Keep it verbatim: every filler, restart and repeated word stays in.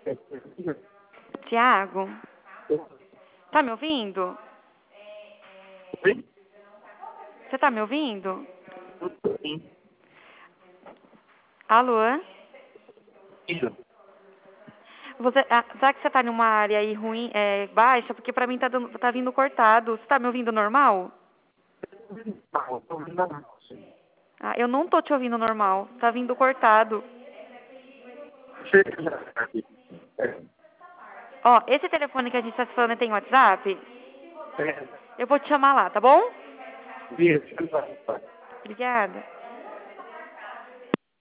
Tiago, tá me ouvindo? Oi? Você tá me ouvindo? Sim. Alô? Isso. Você, ah, será que você tá numa área aí ruim, é, baixa? Porque pra mim tá, dando, tá vindo cortado. Você tá me ouvindo normal? Não, tô ouvindo normal, sim. Ah, eu não tô te ouvindo normal. Tá vindo cortado. Chega já aqui. É. Ó, esse telefone que a gente tá se falando tem WhatsApp? É. Eu vou te chamar lá, tá bom? Isso, exato. Obrigada.